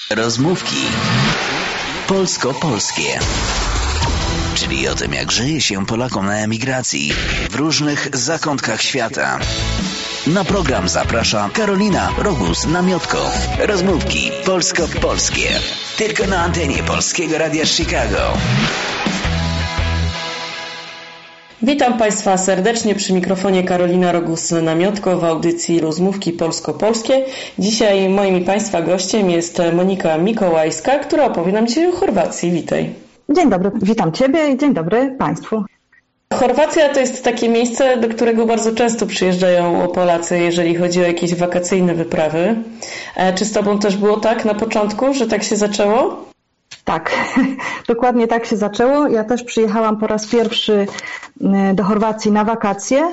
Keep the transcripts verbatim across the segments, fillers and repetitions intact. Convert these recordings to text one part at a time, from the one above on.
Rozmówki polsko-polskie, czyli o tym, jak żyje się Polakom na emigracji w różnych zakątkach świata. Na program zaprasza Karolina Rogus-Namiotko. Rozmówki polsko-polskie, tylko na antenie Polskiego Radia Chicago. Witam Państwa serdecznie przy mikrofonie Karolina Rogus-Namiotko w audycji Rozmówki polsko-polskie. Dzisiaj moim i Państwa gościem jest Monika Mikołajska, która opowie nam dzisiaj o Chorwacji. Witaj. Dzień dobry, witam Ciebie i dzień dobry Państwu. Chorwacja to jest takie miejsce, do którego bardzo często przyjeżdżają Polacy, jeżeli chodzi o jakieś wakacyjne wyprawy. Czy z Tobą też było tak na początku, że tak się zaczęło? Tak, dokładnie tak się zaczęło. Ja też przyjechałam po raz pierwszy do Chorwacji na wakacje.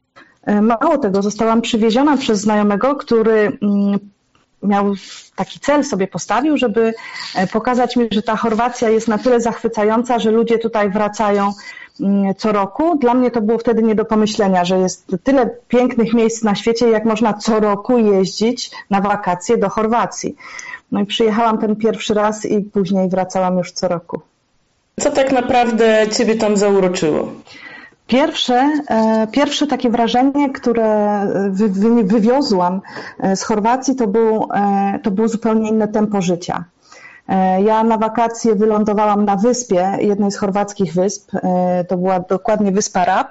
Mało tego, zostałam przywieziona przez znajomego, który miał taki cel sobie postawił, żeby pokazać mi, że ta Chorwacja jest na tyle zachwycająca, że ludzie tutaj wracają co roku. Dla mnie to było wtedy nie do pomyślenia, że jest tyle pięknych miejsc na świecie, jak można co roku jeździć na wakacje do Chorwacji. No i przyjechałam ten pierwszy raz i później wracałam już co roku. Co tak naprawdę Ciebie tam zauroczyło? Pierwsze, pierwsze takie wrażenie, które wy, wy, wywiozłam z Chorwacji, to, był, to było zupełnie inne tempo życia. Ja na wakacje wylądowałam na wyspie, jednej z chorwackich wysp, to była dokładnie wyspa Rab.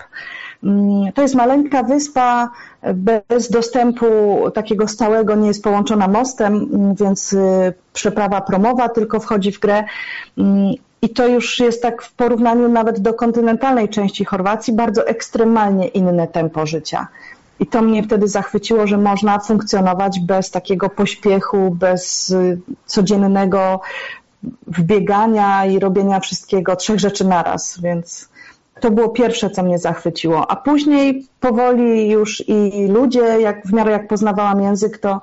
To jest maleńka wyspa bez dostępu takiego stałego, nie jest połączona mostem, więc przeprawa promowa tylko wchodzi w grę. I to już jest tak w porównaniu nawet do kontynentalnej części Chorwacji bardzo ekstremalnie inne tempo życia. I to mnie wtedy zachwyciło, że można funkcjonować bez takiego pośpiechu, bez codziennego wbiegania i robienia wszystkiego, trzech rzeczy naraz, więc to było pierwsze, co mnie zachwyciło. A później powoli już i ludzie, jak w miarę jak poznawałam język, to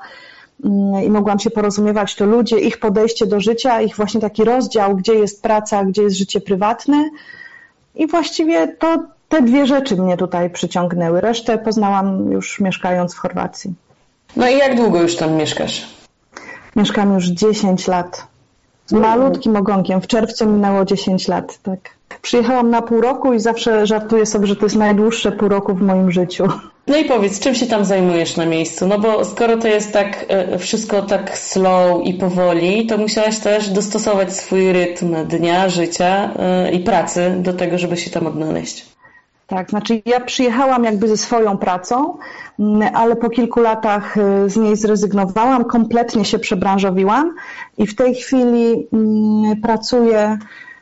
i mogłam się porozumiewać, to ludzie, ich podejście do życia, ich właśnie taki rozdział, gdzie jest praca, gdzie jest życie prywatne. I właściwie to te dwie rzeczy mnie tutaj przyciągnęły. Resztę poznałam już mieszkając w Chorwacji. No i jak długo już tam mieszkasz? Mieszkam już dziesięć lat. Z malutkim ogonkiem. W czerwcu minęło dziesięć lat, tak. Przyjechałam na pół roku i zawsze żartuję sobie, że to jest najdłuższe pół roku w moim życiu. No i powiedz, czym się tam zajmujesz na miejscu? No bo skoro to jest tak wszystko tak slow i powoli, to musiałaś też dostosować swój rytm dnia, życia i pracy do tego, żeby się tam odnaleźć. Tak, znaczy ja przyjechałam jakby ze swoją pracą, ale po kilku latach z niej zrezygnowałam, kompletnie się przebranżowiłam i w tej chwili pracuję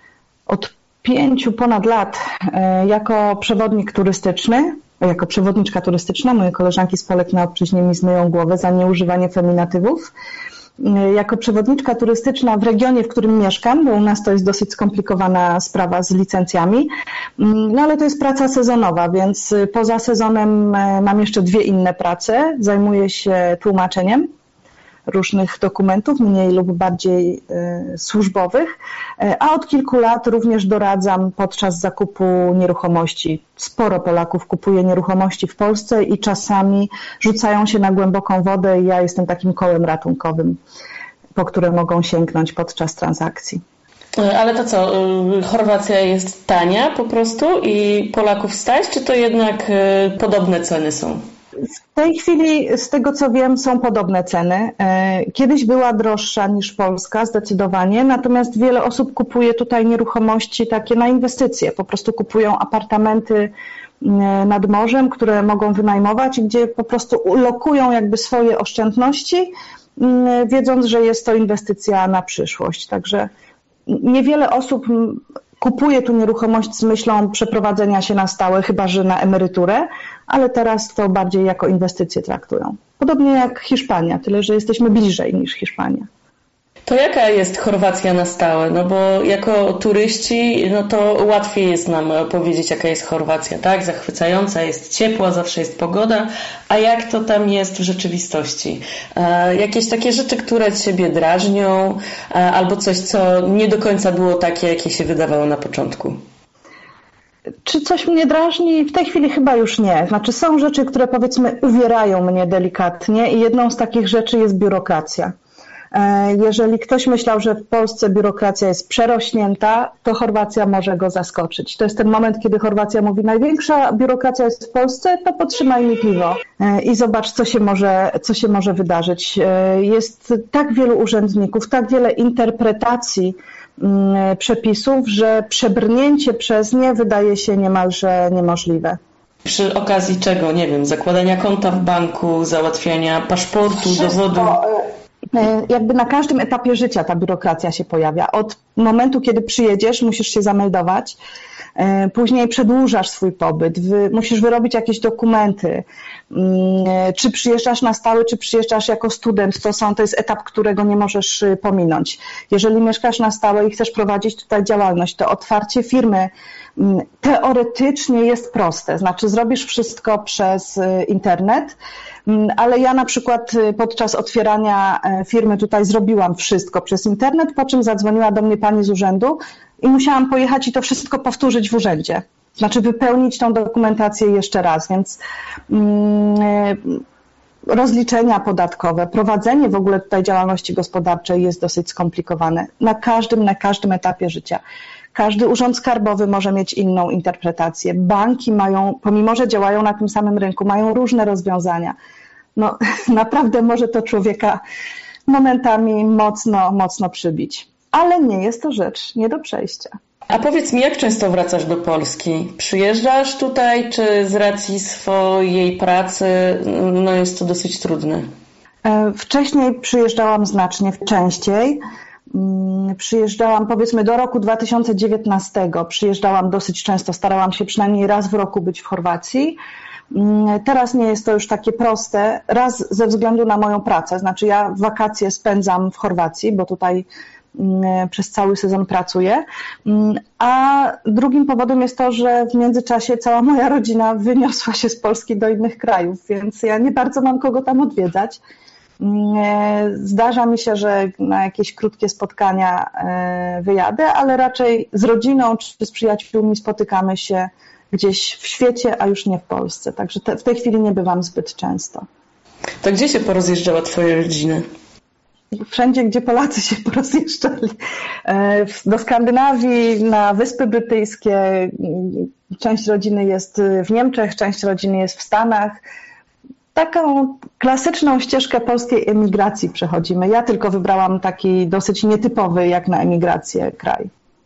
od pięciu ponad lat jako przewodnik turystyczny, jako przewodniczka turystyczna. Moje koleżanki z Polek na obczyźnie mi zmyją głowę za nieużywanie feminatywów. Jako przewodniczka turystyczna w regionie, w którym mieszkam, bo u nas to jest dosyć skomplikowana sprawa z licencjami, no ale to jest praca sezonowa, więc poza sezonem mam jeszcze dwie inne prace. Zajmuję się tłumaczeniem różnych dokumentów, mniej lub bardziej y, służbowych, a od kilku lat również doradzam podczas zakupu nieruchomości. Sporo Polaków kupuje nieruchomości w Polsce i czasami rzucają się na głęboką wodę i ja jestem takim kołem ratunkowym, po które mogą sięgnąć podczas transakcji. Ale to co, Chorwacja jest tania po prostu i Polaków stać, czy to jednak podobne ceny są? W tej chwili, z tego co wiem, są podobne ceny. Kiedyś była droższa niż Polska, zdecydowanie, natomiast wiele osób kupuje tutaj nieruchomości takie na inwestycje. Po prostu kupują apartamenty nad morzem, które mogą wynajmować, gdzie po prostu lokują jakby swoje oszczędności, wiedząc, że jest to inwestycja na przyszłość. Także niewiele osób kupuje tu nieruchomość z myślą przeprowadzenia się na stałe, chyba że na emeryturę, ale teraz to bardziej jako inwestycje traktują. Podobnie jak Hiszpania, tyle że jesteśmy bliżej niż Hiszpania. To jaka jest Chorwacja na stałe? No bo jako turyści, no to łatwiej jest nam powiedzieć, jaka jest Chorwacja, tak? Zachwycająca, jest ciepła, zawsze jest pogoda, a jak to tam jest w rzeczywistości? E, jakieś takie rzeczy, które Ciebie drażnią, e, albo coś, co nie do końca było takie, jakie się wydawało na początku? Czy coś mnie drażni? W tej chwili chyba już nie. Znaczy są rzeczy, które powiedzmy uwierają mnie delikatnie i jedną z takich rzeczy jest biurokracja. Jeżeli ktoś myślał, że w Polsce biurokracja jest przerośnięta, to Chorwacja może go zaskoczyć. To jest ten moment, kiedy Chorwacja mówi, największa biurokracja jest w Polsce, to podtrzymaj mi piwo i zobacz, co się może, co się może wydarzyć. Jest tak wielu urzędników, tak wiele interpretacji przepisów, że przebrnięcie przez nie wydaje się niemalże niemożliwe. Przy okazji czego? Nie wiem, zakładania konta w banku, załatwiania paszportu, Wszystko, dowodu? Jakby na każdym etapie życia ta biurokracja się pojawia. Od momentu, kiedy przyjedziesz, musisz się zameldować, później przedłużasz swój pobyt, wy, musisz wyrobić jakieś dokumenty. Czy przyjeżdżasz na stałe, czy przyjeżdżasz jako student, to, są, to jest etap, którego nie możesz pominąć. Jeżeli mieszkasz na stałe i chcesz prowadzić tutaj działalność, to otwarcie firmy teoretycznie jest proste, znaczy zrobisz wszystko przez internet, ale ja na przykład podczas otwierania firmy tutaj zrobiłam wszystko przez internet, po czym zadzwoniła do mnie pani z urzędu i musiałam pojechać i to wszystko powtórzyć w urzędzie. Znaczy wypełnić tą dokumentację jeszcze raz, więc rozliczenia podatkowe, prowadzenie w ogóle tutaj działalności gospodarczej jest dosyć skomplikowane na każdym, na każdym etapie życia. Każdy urząd skarbowy może mieć inną interpretację. Banki mają, pomimo że działają na tym samym rynku, mają różne rozwiązania. No, naprawdę może to człowieka momentami mocno, mocno przybić. Ale nie jest to rzecz nie do przejścia. A powiedz mi, jak często wracasz do Polski? Przyjeżdżasz tutaj, czy z racji swojej pracy no jest to dosyć trudne? Wcześniej przyjeżdżałam znacznie częściej. Przyjeżdżałam powiedzmy do roku dwa tysiące dziewiętnastego, przyjeżdżałam dosyć często, starałam się przynajmniej raz w roku być w Chorwacji. Teraz nie jest to już takie proste, raz ze względu na moją pracę, znaczy ja wakacje spędzam w Chorwacji, bo tutaj przez cały sezon pracuję, a drugim powodem jest to, że w międzyczasie cała moja rodzina wyniosła się z Polski do innych krajów, więc ja nie bardzo mam kogo tam odwiedzać. Zdarza mi się, że na jakieś krótkie spotkania wyjadę, ale raczej z rodziną czy z przyjaciółmi spotykamy się gdzieś w świecie, a już nie w Polsce. Także te, w tej chwili nie bywam zbyt często. To gdzie się porozjeżdżała twoja rodzina? Wszędzie, gdzie Polacy się porozjeżdżali. Do Skandynawii, na Wyspy Brytyjskie. Część rodziny jest w Niemczech, część rodziny jest w Stanach. Taką klasyczną ścieżkę polskiej emigracji przechodzimy. Ja tylko wybrałam taki dosyć nietypowy jak na emigrację kraj.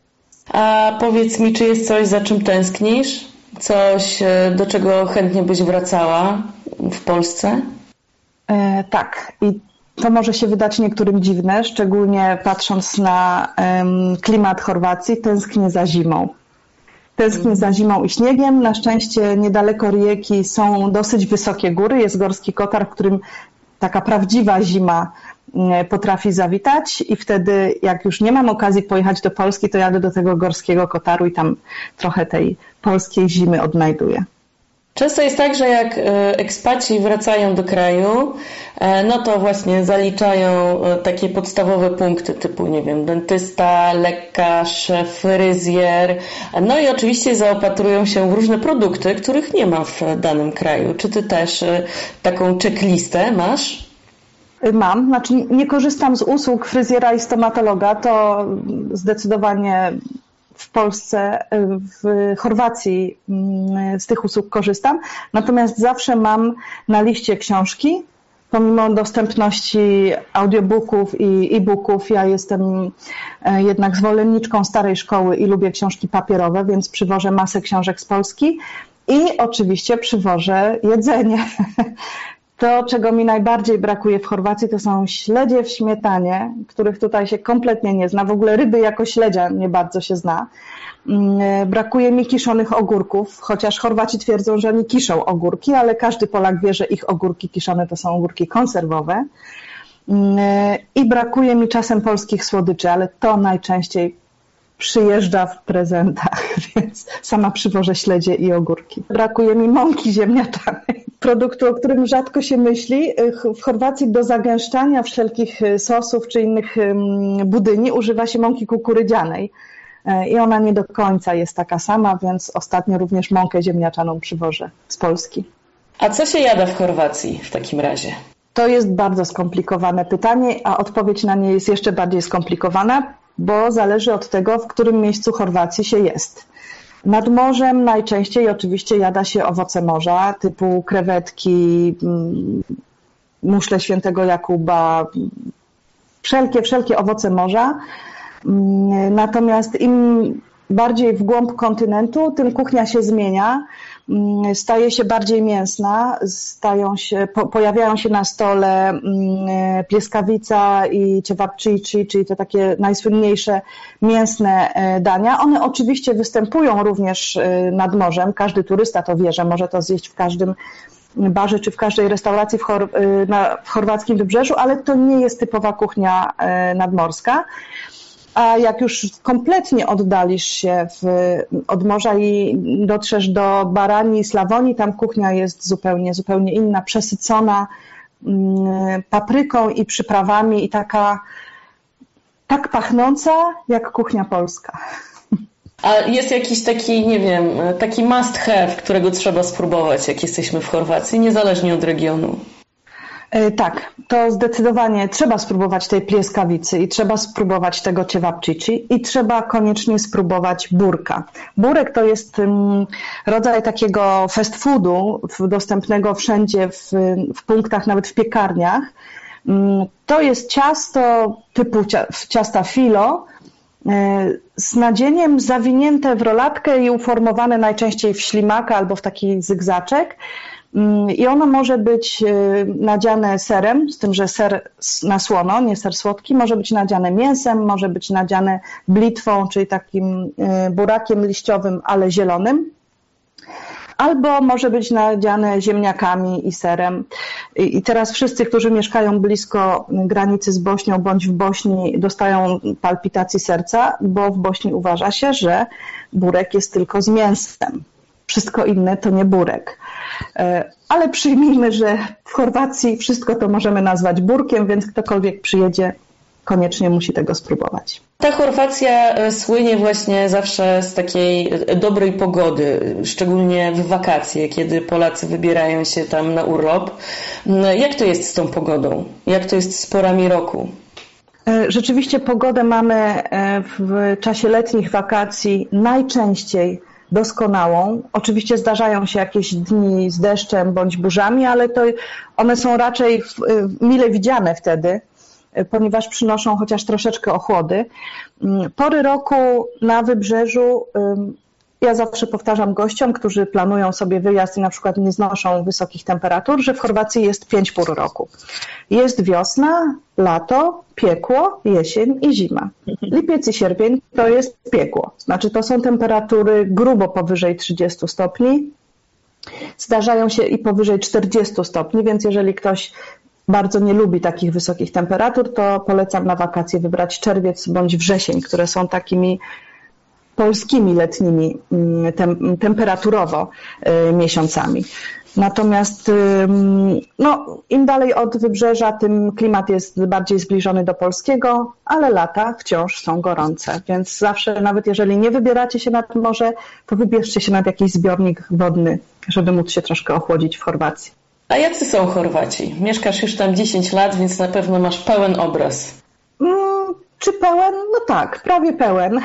A powiedz mi, czy jest coś, za czym tęsknisz? Coś, do czego chętnie byś wracała w Polsce? E, tak. I to może się wydać niektórym dziwne, szczególnie patrząc na um, klimat Chorwacji. Tęsknię za zimą. Tęsknię za zimą i śniegiem. Na szczęście niedaleko Rijeki są dosyć wysokie góry. Jest Gorski Kotar, w którym taka prawdziwa zima potrafi zawitać i wtedy jak już nie mam okazji pojechać do Polski, to jadę do tego Gorskiego Kotaru i tam trochę tej polskiej zimy odnajduję. Często jest tak, że jak ekspaci wracają do kraju, no to właśnie zaliczają takie podstawowe punkty typu, nie wiem, dentysta, lekarz, fryzjer, no i oczywiście zaopatrują się w różne produkty, których nie ma w danym kraju. Czy ty też taką checklistę masz? Mam, znaczy nie korzystam z usług fryzjera i stomatologa, to zdecydowanie w Polsce, w Chorwacji z tych usług korzystam, natomiast zawsze mam na liście książki, pomimo dostępności audiobooków i e-booków, ja jestem jednak zwolenniczką starej szkoły i lubię książki papierowe, więc przywożę masę książek z Polski i oczywiście przywożę jedzenie. To, czego mi najbardziej brakuje w Chorwacji, to są śledzie w śmietanie, których tutaj się kompletnie nie zna. W ogóle ryby jako śledzia nie bardzo się zna. Brakuje mi kiszonych ogórków, chociaż Chorwaci twierdzą, że nie kiszą ogórki, ale każdy Polak wie, że ich ogórki kiszone to są ogórki konserwowe. I brakuje mi czasem polskich słodyczy, ale to najczęściej przyjeżdża w prezentach, więc sama przywożę śledzie i ogórki. Brakuje mi mąki ziemniaczanej, produktu, o którym rzadko się myśli. W Chorwacji do zagęszczania wszelkich sosów czy innych budyni używa się mąki kukurydzianej i ona nie do końca jest taka sama, więc ostatnio również mąkę ziemniaczaną przywożę z Polski. A co się jada w Chorwacji w takim razie? To jest bardzo skomplikowane pytanie, a odpowiedź na nie jest jeszcze bardziej skomplikowana, bo zależy od tego, w którym miejscu Chorwacji się jest. Nad morzem najczęściej oczywiście jada się owoce morza, typu krewetki, muszle świętego Jakuba, wszelkie, wszelkie owoce morza. Natomiast im bardziej w głąb kontynentu, tym kuchnia się zmienia, staje się bardziej mięsna, stają się, po, pojawiają się na stole pieskawica i cevapcici, czyli te takie najsłynniejsze mięsne dania. One oczywiście występują również nad morzem, każdy turysta to wie, że może to zjeść w każdym barze czy w każdej restauracji w, Chor- na, w chorwackim wybrzeżu, ale to nie jest typowa kuchnia nadmorska. A jak już kompletnie oddalisz się w, od morza i dotrzesz do Baranii, Slawonii, tam kuchnia jest zupełnie, zupełnie inna, przesycona mm, papryką i przyprawami i taka tak pachnąca jak kuchnia polska. A jest jakiś taki, nie wiem, taki must have, którego trzeba spróbować, jak jesteśmy w Chorwacji, niezależnie od regionu? Tak, to zdecydowanie trzeba spróbować tej plieskawicy i trzeba spróbować tego cevapcici i trzeba koniecznie spróbować burka. Burek to jest rodzaj takiego fast foodu dostępnego wszędzie w, w punktach, nawet w piekarniach. To jest ciasto typu ciasta filo z nadzieniem zawinięte w rolatkę i uformowane najczęściej w ślimaka albo w taki zygzaczek. I ono może być nadziane serem, z tym, że ser na słono, nie ser słodki, może być nadziane mięsem, może być nadziane blitwą, czyli takim burakiem liściowym, ale zielonym, albo może być nadziane ziemniakami i serem. I teraz wszyscy, którzy mieszkają blisko granicy z Bośnią bądź w Bośni, dostają palpitacji serca, bo w Bośni uważa się, że burek jest tylko z mięsem. Wszystko inne to nie burek. Ale przyjmijmy, że w Chorwacji wszystko to możemy nazwać burkiem, więc ktokolwiek przyjedzie, koniecznie musi tego spróbować. Ta Chorwacja słynie właśnie zawsze z takiej dobrej pogody, szczególnie w wakacje, kiedy Polacy wybierają się tam na urlop. Jak to jest z tą pogodą? Jak to jest z porami roku? Rzeczywiście pogodę mamy w czasie letnich wakacji najczęściej doskonałą. Oczywiście zdarzają się jakieś dni z deszczem bądź burzami, ale to one są raczej mile widziane wtedy, ponieważ przynoszą chociaż troszeczkę ochłody. Pory roku na wybrzeżu, ja zawsze powtarzam gościom, którzy planują sobie wyjazd i na przykład nie znoszą wysokich temperatur, że w Chorwacji jest pięć pór roku. Jest wiosna, lato, piekło, jesień i zima. Lipiec i sierpień to jest piekło. Znaczy to są temperatury grubo powyżej trzydziestu stopni. Zdarzają się i powyżej czterdziestu stopni, więc jeżeli ktoś bardzo nie lubi takich wysokich temperatur, to polecam na wakacje wybrać czerwiec bądź wrzesień, które są takimi polskimi letnimi tem, temperaturowo miesiącami. Natomiast no, im dalej od wybrzeża, tym klimat jest bardziej zbliżony do polskiego, ale lata wciąż są gorące, więc zawsze, nawet jeżeli nie wybieracie się nad morze, to wybierzcie się nad jakiś zbiornik wodny, żeby móc się troszkę ochłodzić w Chorwacji. A jacy są Chorwaci? Mieszkasz już tam dziesięć lat, więc na pewno masz pełen obraz. Hmm, czy pełen? No tak, prawie pełen.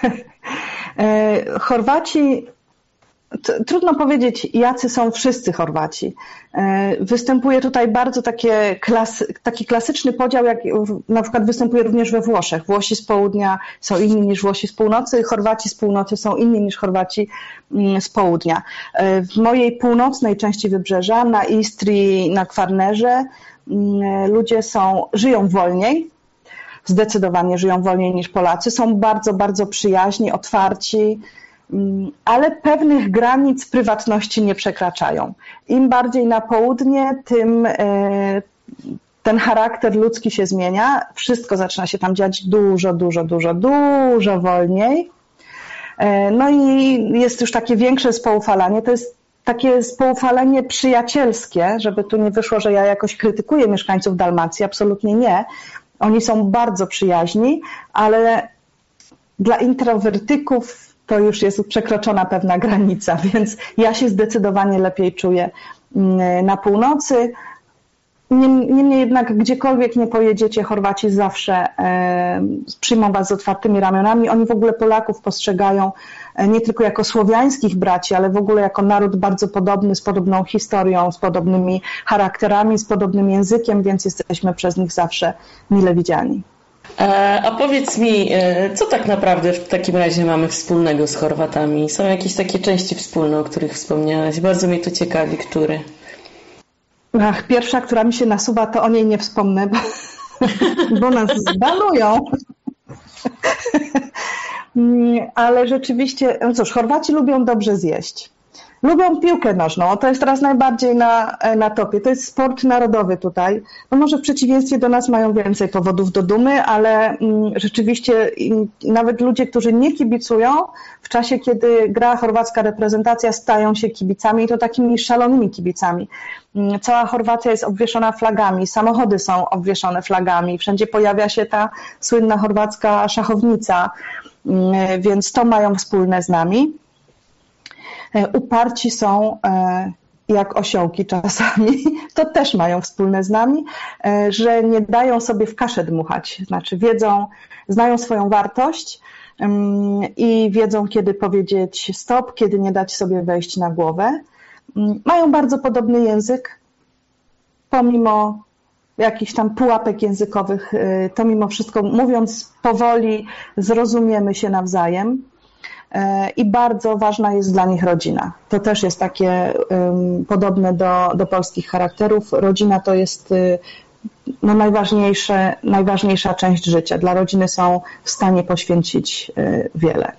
Chorwaci, trudno powiedzieć, jacy są wszyscy Chorwaci. Występuje tutaj bardzo takie klas, taki klasyczny podział, jak na przykład występuje również we Włoszech. Włosi z południa są inni niż Włosi z północy, Chorwaci z północy są inni niż Chorwaci z południa. W mojej północnej części wybrzeża, na Istrii, na Kwarnerze, ludzie są, żyją wolniej, zdecydowanie żyją wolniej niż Polacy, są bardzo, bardzo przyjaźni, otwarci, ale pewnych granic prywatności nie przekraczają. Im bardziej na południe, tym ten charakter ludzki się zmienia, wszystko zaczyna się tam dziać dużo, dużo, dużo, dużo wolniej. No i jest już takie większe spoufalanie, to jest takie spoufalenie przyjacielskie, żeby tu nie wyszło, że ja jakoś krytykuję mieszkańców Dalmacji, absolutnie nie. Oni są bardzo przyjaźni, ale dla introwertyków to już jest przekroczona pewna granica, więc ja się zdecydowanie lepiej czuję na północy, Niemniej jednak gdziekolwiek nie pojedziecie, Chorwaci zawsze e, przyjmą was z otwartymi ramionami. Oni w ogóle Polaków postrzegają nie tylko jako słowiańskich braci, ale w ogóle jako naród bardzo podobny, z podobną historią, z podobnymi charakterami, z podobnym językiem, więc jesteśmy przez nich zawsze mile widziani. A powiedz mi, co tak naprawdę w takim razie mamy wspólnego z Chorwatami? Są jakieś takie części wspólne, o których wspomniałaś? Bardzo mnie to ciekawi, które... Ach, pierwsza, która mi się nasuwa, to o niej nie wspomnę, bo, bo nas zbanują. Ale rzeczywiście, no cóż, Chorwaci lubią dobrze zjeść. Lubią piłkę nożną, to jest teraz najbardziej na, na topie. To jest sport narodowy tutaj. No może w przeciwieństwie do nas mają więcej powodów do dumy, ale mm, rzeczywiście nawet ludzie, którzy nie kibicują, w czasie, kiedy gra chorwacka reprezentacja, stają się kibicami i to takimi szalonymi kibicami. Cała Chorwacja jest obwieszona flagami, samochody są obwieszone flagami, wszędzie pojawia się ta słynna chorwacka szachownica, więc to mają wspólne z nami. Uparci są jak osiołki czasami, to też mają wspólne z nami, że nie dają sobie w kaszę dmuchać, znaczy wiedzą, znają swoją wartość i wiedzą, kiedy powiedzieć stop, kiedy nie dać sobie wejść na głowę. Mają bardzo podobny język, pomimo jakichś tam pułapek językowych, to mimo wszystko mówiąc powoli zrozumiemy się nawzajem. I bardzo ważna jest dla nich rodzina. To też jest takie um, podobne do, do polskich charakterów. Rodzina to jest no, najważniejsze, najważniejsza część życia. Dla rodziny są w stanie poświęcić y, wiele.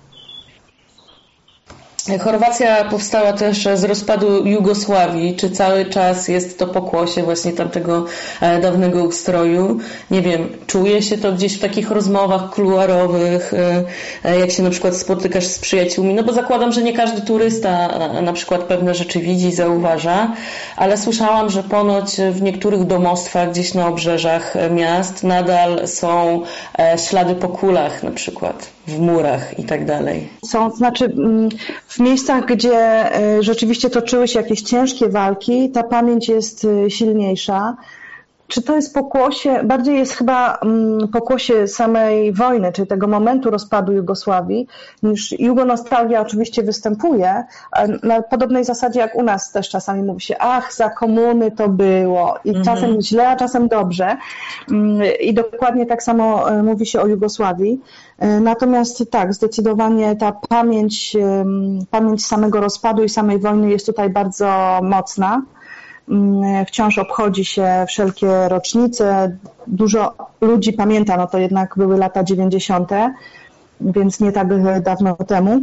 Chorwacja powstała też z rozpadu Jugosławii. Czy cały czas jest to pokłosie właśnie tamtego dawnego ustroju? Nie wiem, czuje się to gdzieś w takich rozmowach kuluarowych, jak się na przykład spotykasz z przyjaciółmi? No bo zakładam, że nie każdy turysta na przykład pewne rzeczy widzi i zauważa, ale słyszałam, że ponoć w niektórych domostwach gdzieś na obrzeżach miast nadal są ślady po kulach na przykład, w murach i tak dalej. Są, znaczy w miejscach, gdzie rzeczywiście toczyły się jakieś ciężkie walki, ta pamięć jest silniejsza. Czy to jest pokłosie? Bardziej jest chyba pokłosie samej wojny, czyli tego momentu rozpadu Jugosławii, niż jugonostalgia oczywiście występuje. Na podobnej zasadzie jak u nas też czasami mówi się, ach, za komuny to było. I mhm. czasem źle, a czasem dobrze. I dokładnie tak samo mówi się o Jugosławii. Natomiast tak, zdecydowanie ta pamięć, pamięć samego rozpadu i samej wojny jest tutaj bardzo mocna. Wciąż obchodzi się wszelkie rocznice. Dużo ludzi pamięta, no to jednak były lata dziewięćdziesiąte, więc nie tak dawno temu.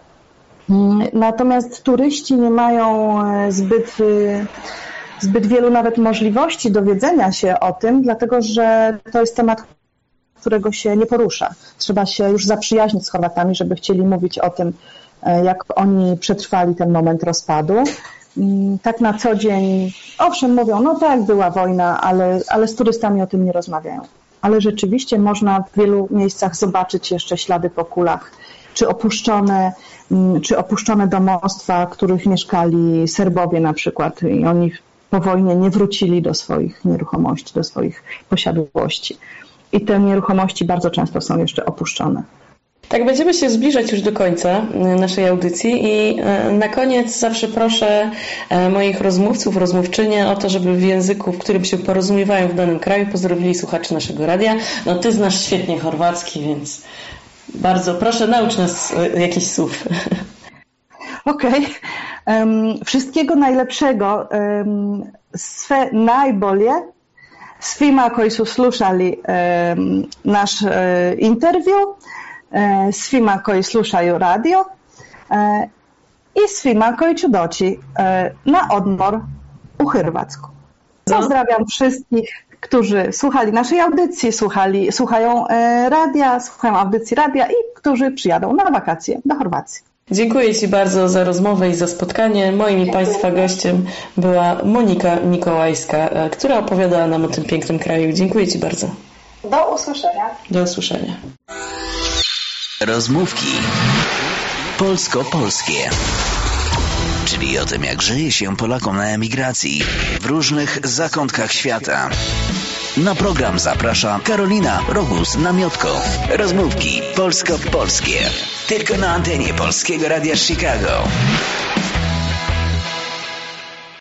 Natomiast turyści nie mają zbyt, zbyt wielu nawet możliwości dowiedzenia się o tym, dlatego że to jest temat, którego się nie porusza. Trzeba się już zaprzyjaźnić z Chorwatami, żeby chcieli mówić o tym, jak oni przetrwali ten moment rozpadu. Tak na co dzień, owszem, mówią, no tak, była wojna, ale, ale z turystami o tym nie rozmawiają. Ale rzeczywiście można w wielu miejscach zobaczyć jeszcze ślady po kulach, czy opuszczone, czy opuszczone domostwa, w których mieszkali Serbowie na przykład i oni po wojnie nie wrócili do swoich nieruchomości, do swoich posiadłości. I te nieruchomości bardzo często są jeszcze opuszczone. Tak, będziemy się zbliżać już do końca naszej audycji i na koniec zawsze proszę moich rozmówców, rozmówczynie o to, żeby w języku, w którym się porozumiewają w danym kraju, pozdrowili słuchaczy naszego radia. No ty znasz świetnie chorwacki, więc bardzo proszę, naucz nas jakichś słów. Okej. Okay. Um, wszystkiego najlepszego. Um, sve najbolje svima koji su slušali um, naš uh, intervju, svima koji slušaju radio i svima koji će doći na odmor u Hrvatsku. Pozdrawiam wszystkich, którzy słuchali naszej audycji, słuchali, słuchają radia, słuchają audycji radia i którzy przyjadą na wakacje do Chorwacji. Dziękuję Ci bardzo za rozmowę i za spotkanie. Moim i Państwa gościem była Monika Mikołajska, która opowiadała nam o tym pięknym kraju. Dziękuję Ci bardzo. Do usłyszenia. Do usłyszenia. Rozmówki polsko-polskie, czyli czyli o tym, jak żyje się Polakom na emigracji w różnych zakątkach świata. Na program zaprasza Karolina Rogus-Namiotko. Rozmówki polsko-polskie. Tylko na antenie Polskiego Radia Chicago.